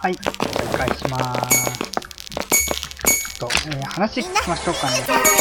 はい、お願いします。話聞きましょうかね。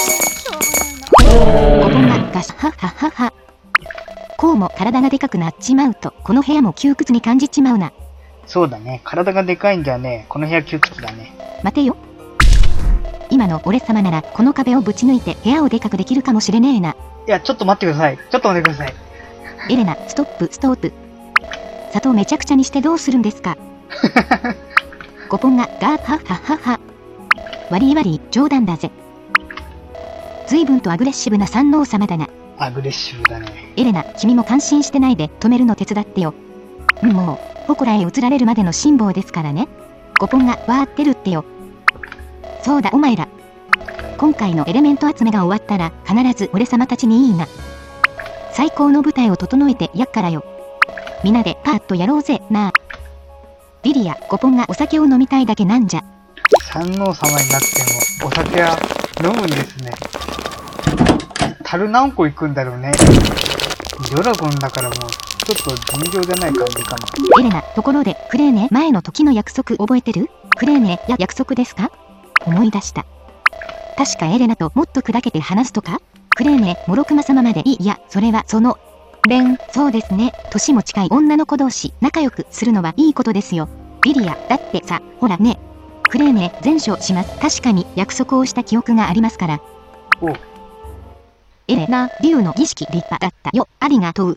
子供がガシャハハハハ。こうも体がでかくなっちまうと、この部屋も窮屈に感じちまうな。 そうだね、体がでかいんじゃね、この部屋窮屈だね。 待てよ。今の俺様なら、この壁をぶち抜いて部屋をでかくできるかもしれねえな。 いや、ちょっと待ってください。ちょっと待ってください。 エレナ、ストップ、ストップ。砂糖めちゃくちゃにしてどうするんですか。ゴポンがガーハッハッハッハ。悪い悪い、冗談だぜ。随分とアグレッシブな山王様だな。 アグレッシブだね。 エレナ、君も感心してないで止めるの手伝ってよ。もう、祠へ移られるまでの辛抱ですからね。ゴポンがわーってるってよ。そうだお前ら。今回のエレメント集めが終わったら必ず俺様たちにいいな。最高の舞台を整えてやっからよ。みんなでパーッとやろうぜなあ。リリア、ゴポンがお酒を飲みたいだけなんじゃ。 山王様になってもお酒は飲むんですね。樽何個行くんだろうね。ドラゴンだからもうちょっと尋常じゃない感じかも。 エレナ、ところでクレーネ、前の時の約束覚えてる？クレーネ、約束ですか？思い出した。確かエレナともっと砕けて話すとか？クレーネ、モロクマ様までいや、それはそのそうですね。年も近い女の子同士仲良くするのはいいことですよ。リリア、だってさ、ほらね。クレーネ、前処します。確かに約束をした記憶がありますから。 おう。 エレナ、竜の儀式立派だったよ。ありがとう。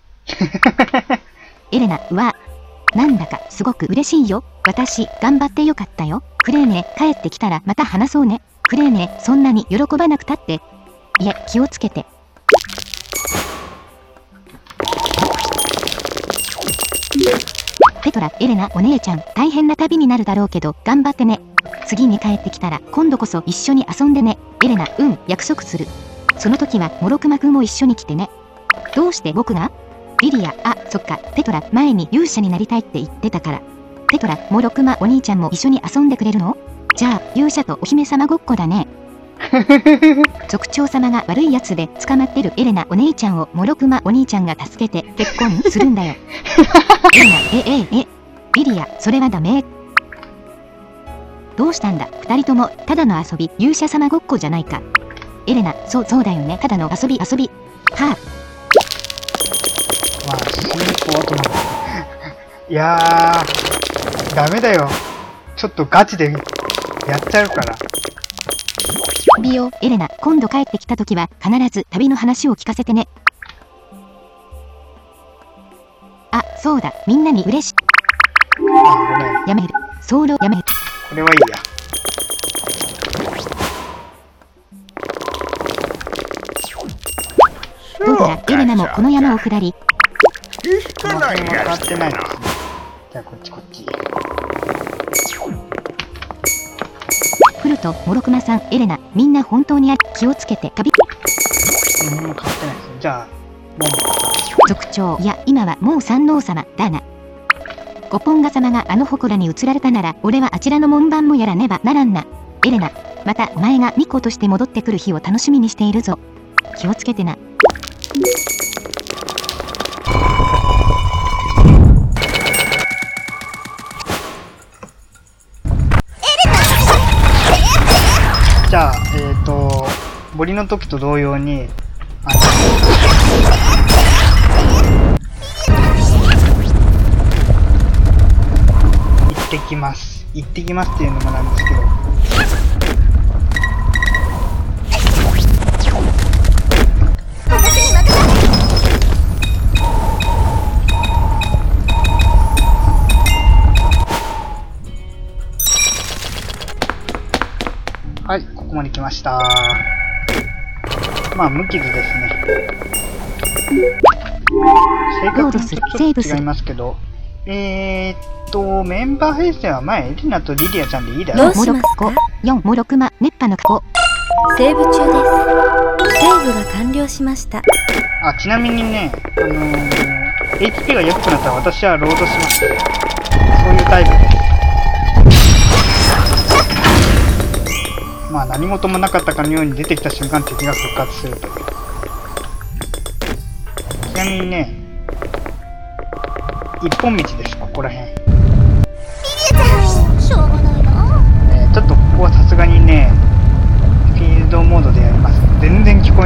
エレナは、なんだかすごく嬉しいよ。私、頑張ってよかったよ。クレーネ、帰ってきたらまた話そうね。クレーネ、そんなに喜ばなくたって。いえ、気をつけて。ペトラ、エレナ、お姉ちゃん、大変な旅になるだろうけど、頑張ってね。次に帰ってきたら、今度こそ一緒に遊んでね。エレナ、約束する。その時は、モロクマくんも一緒に来てね。どうして僕が？リリア、あ、そっか、ペトラ、前に勇者になりたいって言ってたから。ペトラ、モロクマお兄ちゃんも一緒に遊んでくれるの？じゃあ、勇者とお姫様ごっこだね。族長様が悪いやつで捕まってるエレナお姉ちゃんをモロクマお兄ちゃんが助けて結婚するんだよ。エレナ、リリア、それはダメ。どうしたんだ、二人とも、ただの遊び、勇者様ごっこじゃないか。エレナ、そうだよね、ただの遊び。はあ。 まあ、進行はとも。いやー、ダメだよ。ちょっとガチでやっちゃうから。 ビオ、エレナ、今度帰ってきた時は必ず旅の話を聞かせてね。あ、そうだ、みんなに嬉しい。 あ、ごめん。 やめる。ソロやめる。 これはいいや。 どうやらエレナもこの山を下り。 この辺は変わってないですね。じゃあこっち。 フルとモロクマさん、エレナ、みんな本当に気をつけて。 何も変わってないですね。じゃあ、モンバ族長、いや、今はもう山王様だな。ゴポンガ様があの祠に移られたなら、俺はあちらの門番もやらねばならんな。エレナ、またお前が巫女として戻ってくる日を楽しみにしているぞ。気をつけてな。 じゃあ、森の時と同様に、行ってきますっていうのもなんですけど。はい、ここまで来ました。まあ、無傷ですね。性格もちょっと違いますけど、メンバー編成は前、エリナとリリアちゃんでいいだろう。 どうしますか？4、モロクマ、熱波の子。 セーブ中です。セーブが完了しました。 あ、ちなみにね、HP が良くなったら私はロードします。そういうタイプです。まあ何事もなかったかのように出てきた瞬間敵が復活するという。ちなみにね、一本道です、ここら辺。 リリアちゃん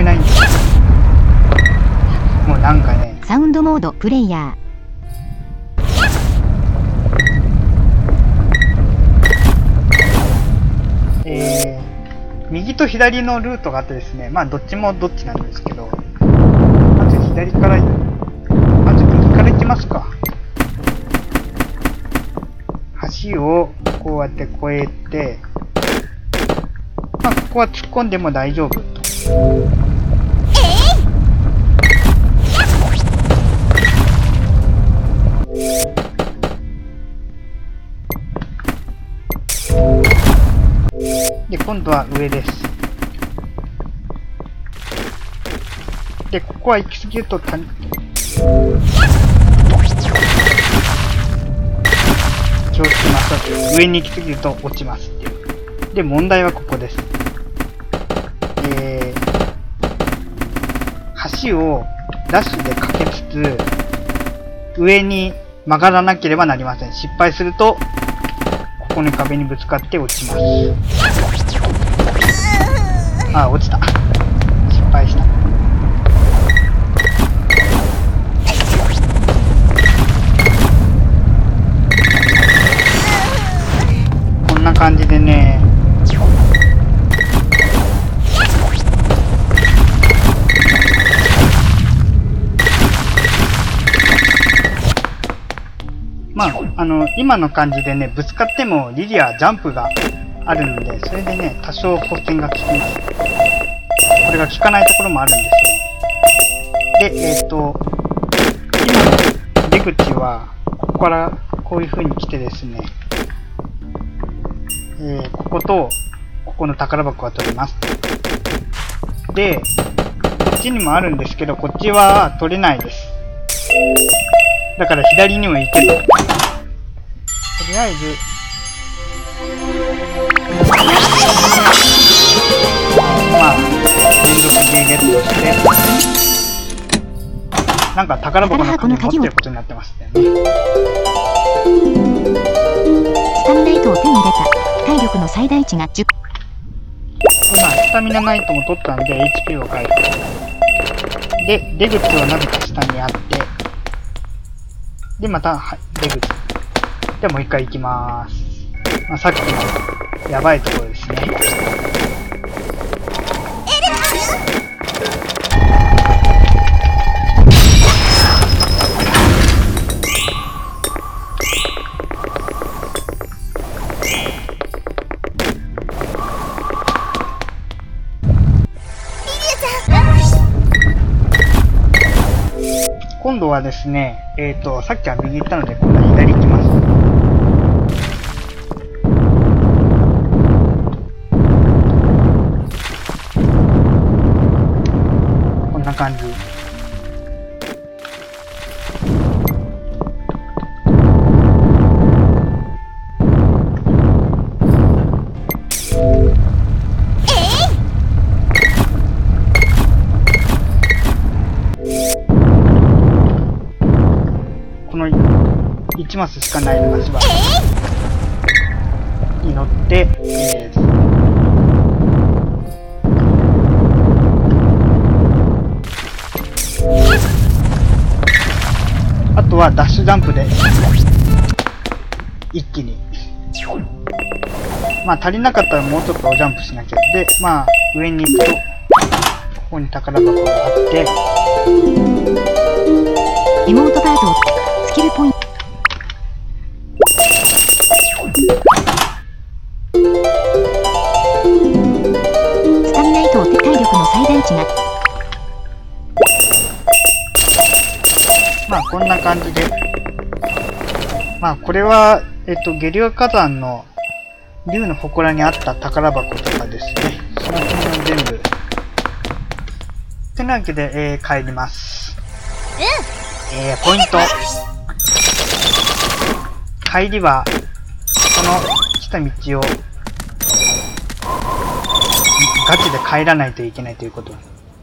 ないんですよ。もうなんかね、 サウンドモードプレイヤ右と左のルートがあってですね、まあどっちもどっちなんですけど、まず左から、まず右から行きますか。橋をこうやって越えて、まあここは突っ込んでも大丈夫と。で、今度は上です。で、ここは行き過ぎると気をつけましょう。上に行き過ぎると落ちますっていう。で、問題はここです。橋をダッシュでかけつつ、上に曲がらなければなりません。失敗すると、ここの壁にぶつかって落ちます。あ、落ちた。失敗した。こんな感じでね、まあ、今の感じでね、ぶつかってもリリアジャンプがあるので、それでね、多少補填が効きます。これが効かないところもあるんですよ。で、今の出口は、ここからこういう風に来てですね、こことここの宝箱が取れます。で、こっちにもあるんですけど、こっちは取れないです。だから左にも行ける。とりあえず、まあ、連続でゲットして、なんか宝箱の鍵持ってることになってましたよね。 スタミナイトを手に入れた。体力の最大値が10。 今、スタミナナイトも取ったんで、HP を回復。で、出口はなぜか下にあって、で、また、出口。で、もう一回行きまーす。まあ、さっきの、やばいところですね。今度はですね、さっきは右行ったので、今度は左行きます。こんな感じ。この1マスしかないのがしばらくに乗って、あとはダッシュジャンプで一気に、まあ足りなかったらもうちょっとジャンプしなきゃ。で、まあ上に行くとここに宝箱があって、 エモートバードスキルポイント。スタミナイトを体力の最大値が。 まあこんな感じで、まあこれはゲリオ火山の竜の祠にあった宝箱とかですね、その辺を全部ってなわけで、帰ります。ポイント。帰りは、この来た道を、ガチで帰らないといけないということ。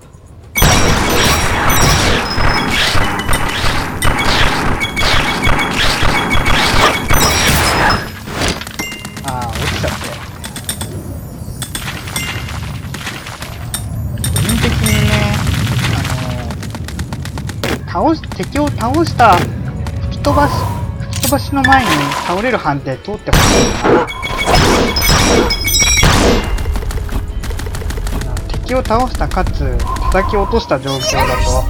ああ、落ちちゃって。個人的にね、 敵を倒した吹き飛ばしの前に倒れる判定通ってほしいな。敵を倒したかつ叩き落とした状況だと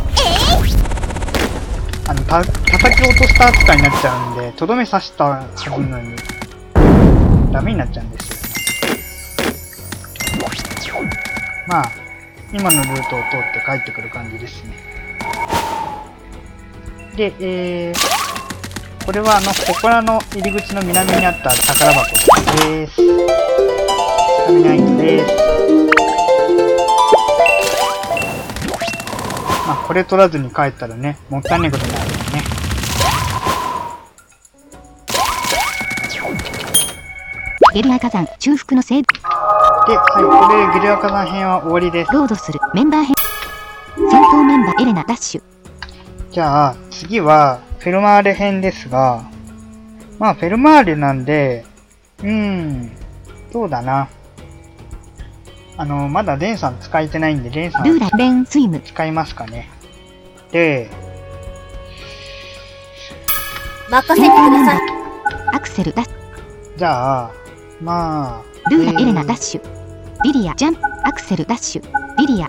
叩き落とした扱いになっちゃうんで、とどめ刺したはずなのにダメになっちゃうんですよね。まあ今のルートを通って帰ってくる感じですね。で、これは祠の入り口の南にあった宝箱です。雷です。まあ、これ取らずに帰ったらね、もったいないことになるよね。 ゲルア火山、中腹のせい。 で、はい、これ、ゲルア火山編は終わりです。 ロードする、メンバー編。戦闘メンバー、エレナ、ダッシュ。 じゃあ、次は、フェルマーレ編ですが、まあ、フェルマーレなんで、そうだな。まだレンさん使えてないんで、レンさんルーラ、レン、スイム。 使いますかね。で、 任せてください。 アクセル、ダッシじゃあ、まあ、 ュ。ルーラ、エレナ、ダッシュ。リリア、ジャンプ、アクセル、ダッシュ。リリア、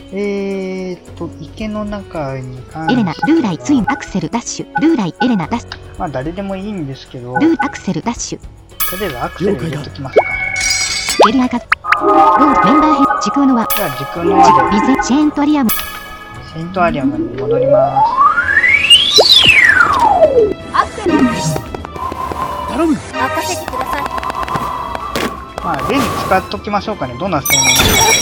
池の中に関してエレナ、ルーライ、スイム、アクセル、ダッシュ。ルーライ、エレナ、ダッシュ。 まあ、誰でもいいんですけど、 ルー、アクセル、ダッシュ。 とりあえずアクセル入れときますか。 ゲルアカ、ロード、メンバー編、時空の輪。 じゃあ、時空の輪で、 ビゼ、シェーントリアム。 セイントアリアムに戻ります。 頼む。任せてください。 まあ、レン使っときましょうかね。どんな性能なのか。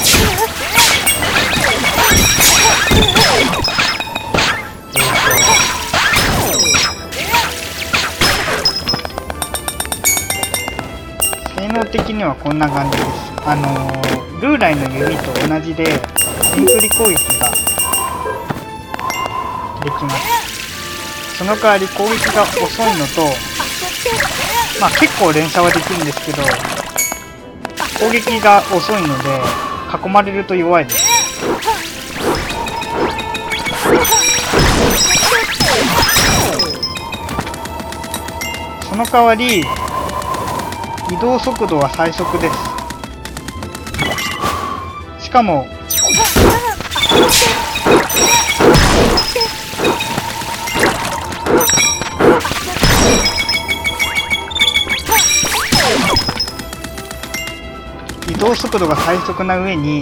性能的にはこんな感じです。ルーライの弓と同じで、遠距離攻撃ができます。その代わり攻撃が遅いのと、まあ結構連射はできるんですけど、攻撃が遅いので、囲まれると弱いです。その代わり、移動速度は最速です。しかも、移動速度が最速な上に、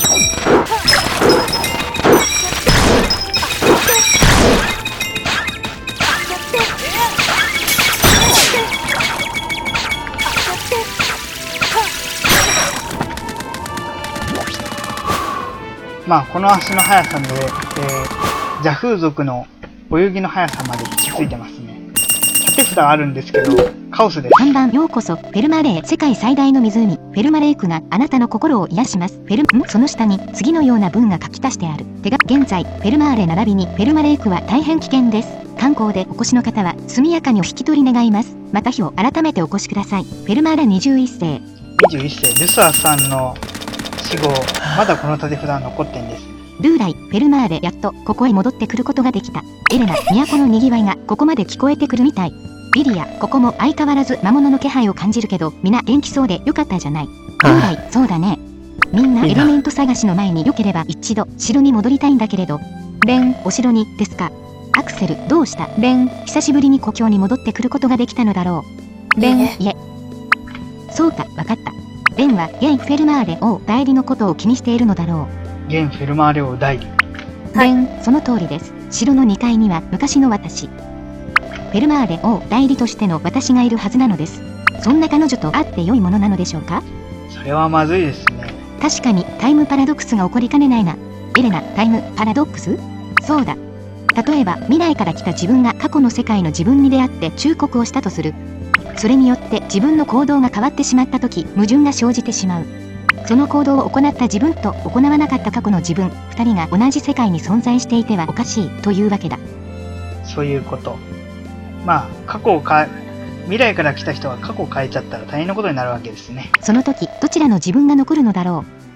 まあこの足の速さで、ジャフー族の泳ぎの速さまで引き継いでますね。縦札あるんですけど、カオスです。 看板、ようこそ、フェルマレー、世界最大の湖、フェルマレークがあなたの心を癒します。その下に、次のような文が書き足してある。現在、フェルマーレ並びに、フェルマレークは大変危険です。観光でお越しの方は、速やかにお引き取り願います。また日を改めてお越しください。フェルマーレ21世。 21世、ルサーさんの死後、まだこの縦札残ってんです。 ルーライ、フェルマーレ、やっと、ここへ戻ってくることができた。エレナ、都の賑わいが、ここまで聞こえてくるみたい。リリア、ここも相変わらず魔物の気配を感じるけど、皆元気そうでよかったじゃない。ルーライ、そうだね。みんなエレメント探しの前に良ければ一度、城に戻りたいんだけれど。レン、お城に、ですか。アクセル、どうしたレン、久しぶりに故郷に戻ってくることができたのだろう。レン、いえ。そうか、わかった。レンは、現フェルマーレ王代理のことを気にしているのだろう。 現フェルマーレ王代理。 レン、その通りです。城の2階には昔の私。フェルマーレ王代理としての私がいるはずなのです。そんな彼女と会って良いものなのでしょうか。 それはまずいですね。 確かにタイムパラドックスが起こりかねないな。エレナ、タイムパラドックス？そうだ。例えば未来から来た自分が過去の世界の自分に出会って忠告をしたとする。それによって自分の行動が変わってしまった時、矛盾が生じてしまう。その行動を行った自分と行わなかった過去の自分、2人が同じ世界に存在していてはおかしいというわけだ。 そういうこと。まあ、未来から来た人が過去を変えちゃったら大変なことになるわけですね。 その時、どちらの自分が残るのだろう。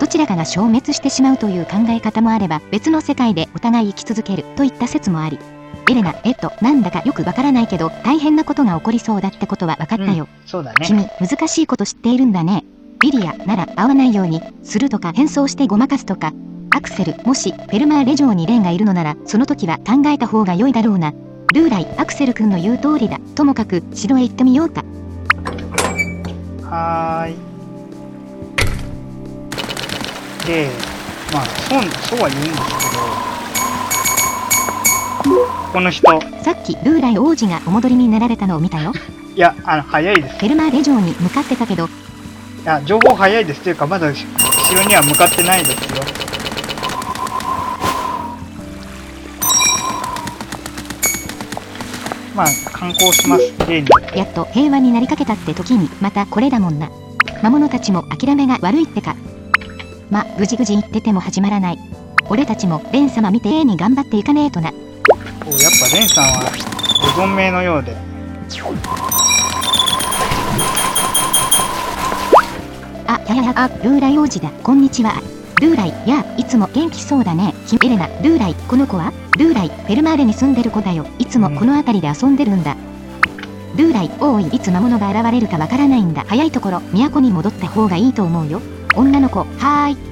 どちらかが消滅してしまうという考え方もあれば、別の世界でお互い生き続けるといった説もあり、エレナ、なんだかよくわからないけど、大変なことが起こりそうだってことは分かったよ。 そうだね。 君、難しいこと知っているんだね。リリアなら会わないようにするとか変装してごまかすとか。アクセル、もしフェルマーレ城にレンがいるのなら、その時は考えた方が良いだろうな。ルーライ、アクセル君の言う通りだ。ともかく城へ行ってみようか。 はーい。で、まあそうは言うんですけど、この人。 さっきルーライ王子がお戻りになられたのを見たよ。 いや、早いです。 フェルマーレ城に向かってたけど。 いや、情報早いですというか、まだ城には向かってないですよ。まあ、観光します。例に。 やっと平和になりかけたって時に、またこれだもんな。魔物たちも諦めが悪いってか。ま、ぐじぐじ言ってても始まらない。俺たちもレン様みてえに頑張っていかねえとな。 やっぱレンさんはご存命のようで。 ルーライ王子だ。こんにちは。ルーライ、いつも元気そうだね。エレナ、ルーライ、この子はルーライ、フェルマーレに住んでる子だよ。いつもこの辺りで遊んでるんだ。ルーライ、おい、いつ魔物が現れるかわからないんだ。早いところ、都に戻った方がいいと思うよ。女の子、はーい。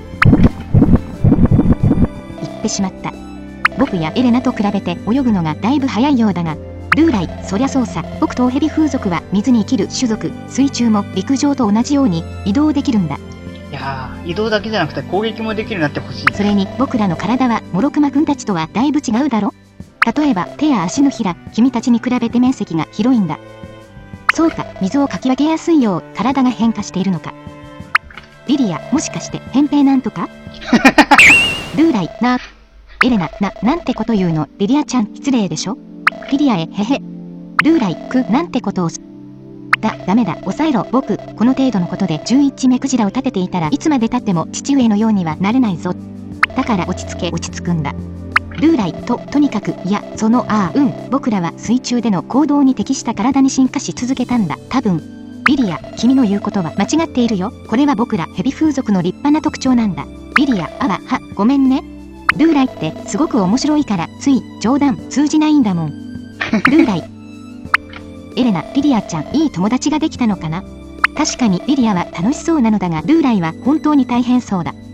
言ってしまった。僕やエレナと比べて泳ぐのがだいぶ早いようだが、ルーライ、そりゃそうさ。僕とヘビ風俗は水に生きる種族、水中も陸上と同じように移動できるんだ。 いやー、移動だけじゃなくて攻撃もできるようになってほしい。 それに僕らの体はモロクマくんたちとはだいぶ違うだろ。例えば手や足のひら、君たちに比べて面積が広いんだ。そうか、水をかき分けやすいよう体が変化しているのか。リリア、もしかして扁平なんとかルーライ、エレナ、なんてこと言うの。リリアちゃん、失礼でしょ。リリアへ、へへ。ルーライ、なんてことをダメだ、抑えろ。僕、この程度のことで11目くじらを立てていたらいつまで経っても父上のようにはなれないぞ。だから落ち着くんだ。ルーライ、とにかく、僕らは水中での行動に適した体に進化し続けたんだ。多分。リリア、君の言うことは間違っているよ。これは僕らヘビ風俗の立派な特徴なんだ。リリア、ごめんね。ルーライってすごく面白いからつい冗談通じないんだもん。ルーライ。エレナ、リリアちゃん、いい友達ができたのかな。確かにリリアは楽しそうなのだが、ルーライは本当に大変そうだ。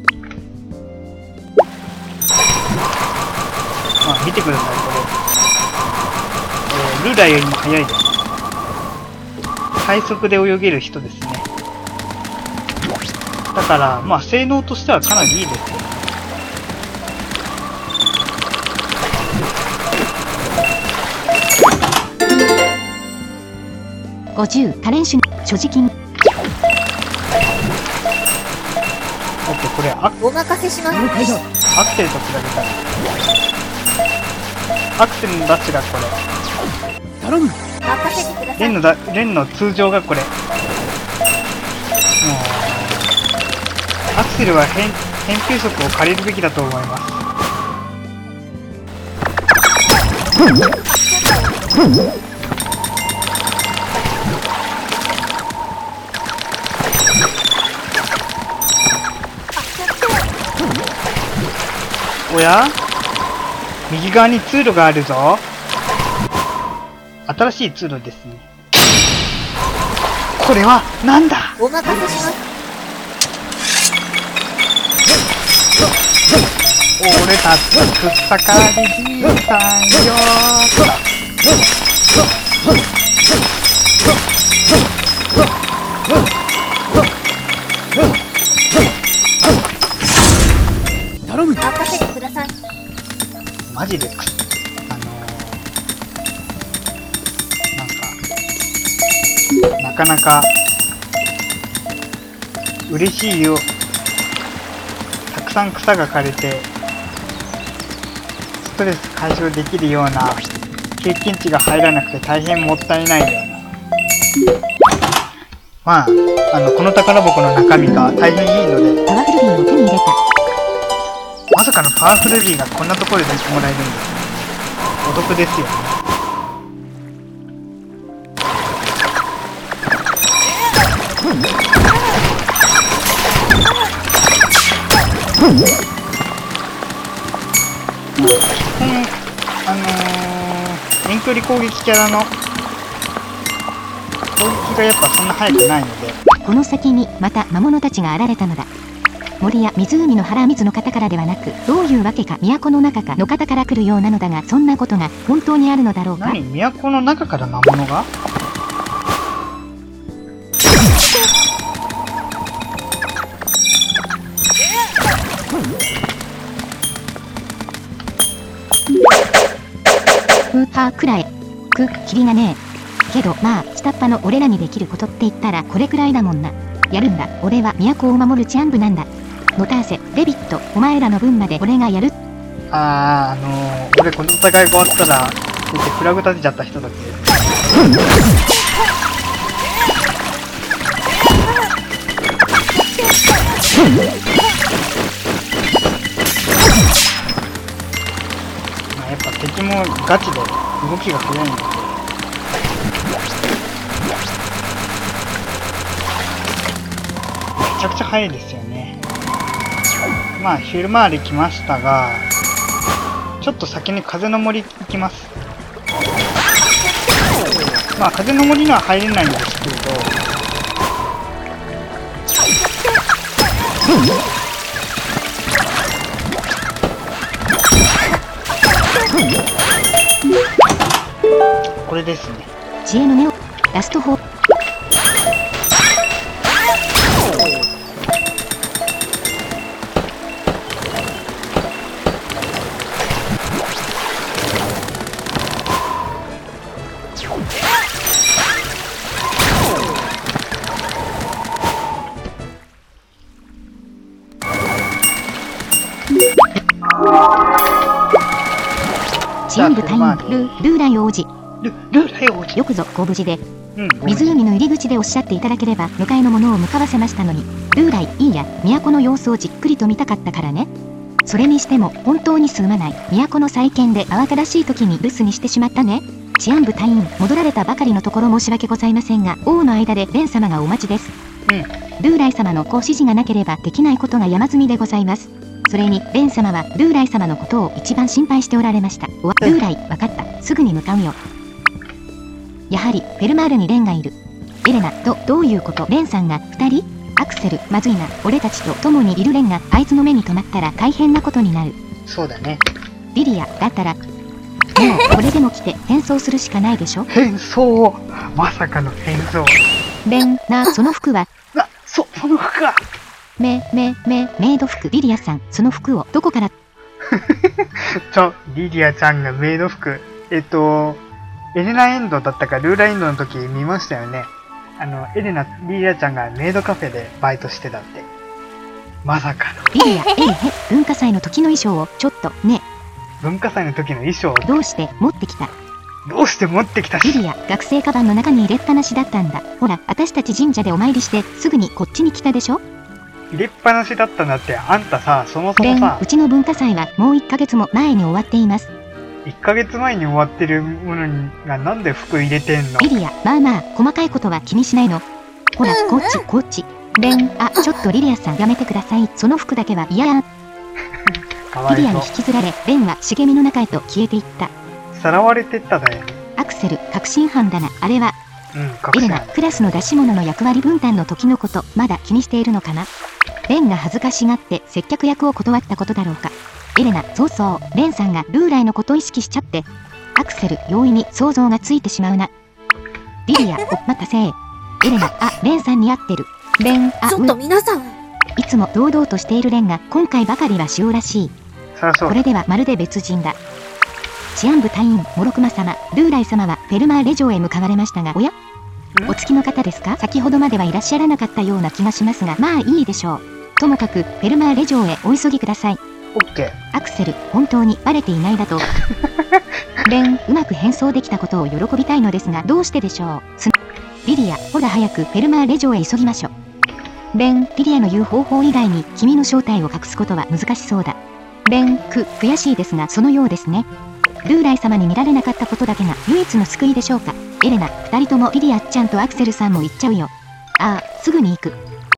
見てください、これ。ルーライよりも速いです。最速で泳げる人ですね。だから、性能としてはかなりいいですよ。 50多連種所持金。だってこれお任せします。 アクセルと比べたらアクセルのダッシュがこれ頼む。任せてください。 レンの通常がこれ。もうアクセルは変球速を借りるべきだと思います。おや？右側に通路があるぞ。新しい通路ですね。これはなんだ？ お任せします。 俺たち草刈りじいさんよ頼む。任せてください。 マジでなかなか嬉しいよ。たくさん草が枯れてストレス解消できるような経験値が入らなくて大変もったいないような。この宝箱の中身が大変いいので。 パワフルビーを手に入れた。 まさかのパワフルビーがこんなところでもらえるんですね。お得ですよね。 遠距離攻撃キャラの攻撃がやっぱそんな速くないので、 この先にまた魔物たちが現れたのだ。森や湖の腹水の方からではなく、どういうわけか都の中かの方から来るようなのだが、そんなことが本当にあるのだろうか。 何、都の中から魔物が？ ふはくらえ。キリがねえ。けどまあ、下っ端の俺らにできることって言ったらこれくらいだもんな。やるんだ。俺は都を守るチャンブなんだ。ノターセ、デビット、お前らの分まで俺がやる。 俺この戦い終わったら、出てフラグ立てちゃった人たちです。まあやっぱ敵もガチで動きが速いんで、めちゃくちゃ速いですよね。まあ昼回り来ましたが、ちょっと先に風の森行きます。まあ風の森には入れないんですけど、これですね。 知恵の根をラスト4。チアンブ隊員ルーライ王子。 ルーライ王子。 よくぞご無事で。 うん、 湖の入り口でおっしゃっていただければ迎えのものを向かわせましたのに。ルーライいいや、都の様子をじっくりと見たかったからね。それにしても本当にすまない。都の再建で慌ただしい時に留守にしてしまったね。チアンブ隊員戻られたばかりのところ申し訳ございませんが、王の間でレン様がお待ちです。 うん。 ルーライ様のご指示がなければできないことが山積みでございます。それにレン様はルーライ様のことを一番心配しておられました。ルーライ、わかった。すぐに向かうよ。やはりフェルマールにレンがいる。エレナとどういうこと？レンさんが2人？アクセル、まずいな。俺たちと共にいるレンがあいつの目に留まったら大変なことになる。 そうだね。 リリア、だったらもうこれでも来て変装するしかないでしょ。 変装、まさかの変装。 レンその服は？ その服か。 メイド服。リリアさん、その服をどこから？ リリアちゃんがメイド服。エレナエンドだったかルーラエンドの時見ましたよね。リリアちゃんがメイドカフェでバイトしてたって。まさかの。 リリア、文化祭の時の衣装をちょっとね。 文化祭の時の衣装をどうして持ってきた？ し。 リリア、学生カバンの中に入れっぱなしだったんだ。ほら、私たち神社でお参りしてすぐにこっちに来たでしょ。 入れっぱなしだったんだって。あんたさ、そもそもさ、 うちの文化祭はもう1ヶ月も前に終わっています。 1ヶ月前に終わってるものがなんで服入れてんの？ リリア、まあ細かいことは気にしないの。ほら、こっち。ちょっとリリアさんやめてください。その服だけは嫌や。リリアに引きずられ、レンは茂みの中へと消えていった。 さらわれてっただよね。 アクセル、確信犯だな。あれはエレナ、クラスの出し物の役割分担の時のこと、まだ気にしているのかな。レンが恥ずかしがって接客役を断ったことだろうか。エレナ、そう、レンさんがルーライのことを意識しちゃって。アクセル、容易に想像がついてしまうな。リリア、お待たせ。エレナ、レンさんに合ってる。レン、 ちょっと皆さん。 いつも堂々としているレンが今回ばかりは塩らしい。これではまるで別人だ。治安部隊員、モロクマ様、ルーライ様はフェルマーレ城へ向かわれましたが、おや？お付きの方ですか？先ほどまではいらっしゃらなかったような気がしますが、まあいいでしょう。ともかく、フェルマーレ城へお急ぎください。 オッケー。 アクセル、本当にバレていないだと。レン、うまく変装できたことを喜びたいのですが、どうしてでしょう。リリア、ほら早くフェルマーレ城へ急ぎましょう。レン、リリアの言う方法以外に君の正体を隠すことは難しそうだ。レン、悔しいですがそのようですね。ルーライ様に見られなかったことだけが唯一の救いでしょうか。エレナ、二人ともリリアちゃんとアクセルさんも行っちゃうよ。すぐに行く。